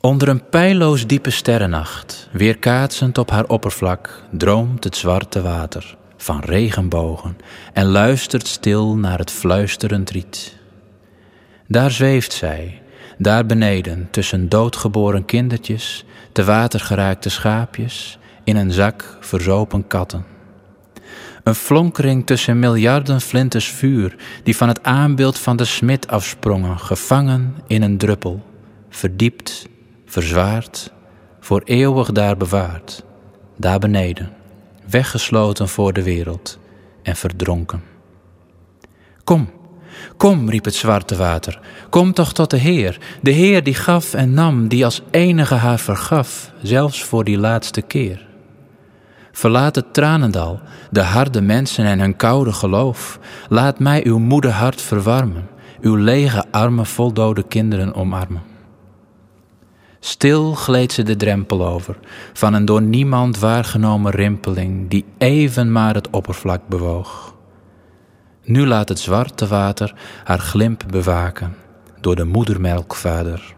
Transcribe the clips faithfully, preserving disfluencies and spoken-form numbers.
Onder een peilloos diepe sterrennacht, weerkaatsend op haar oppervlak, droomt het zwarte water van regenbogen en luistert stil naar het fluisterend riet. Daar zweeft zij, daar beneden, tussen doodgeboren kindertjes, te water geraakte schaapjes, in een zak verzopen katten. Een flonkering tussen miljarden flinters vuur, die van het aanbeeld van de smid afsprongen, gevangen in een druppel, verdiept, verzwaard, voor eeuwig daar bewaard, daar beneden, weggesloten voor de wereld en verdronken. Kom, kom, riep het zwarte water, kom toch tot de Heer, de Heer die gaf en nam, die als enige haar vergaf, zelfs voor die laatste keer. Verlaat het tranendal, de harde mensen en hun koude geloof. Laat mij uw moede hart verwarmen, uw lege armen vol dode kinderen omarmen. Stil gleed ze de drempel over, van een door niemand waargenomen rimpeling, die even maar het oppervlak bewoog. Nu laat het zwarte water haar glimp bewaken, door de moedermelkvader.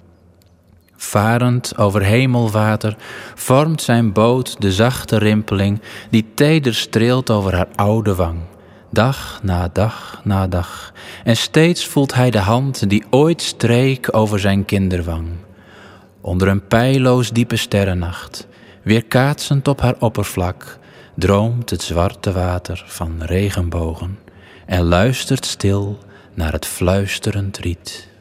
Varend over hemelwater vormt zijn boot de zachte rimpeling die teder streelt over haar oude wang, dag na dag na dag. En steeds voelt hij de hand die ooit streek over zijn kinderwang. Onder een peilloos diepe sterrennacht, weerkaatsend op haar oppervlak, droomt het zwarte water van regenbogen en luistert stil naar het fluisterend riet.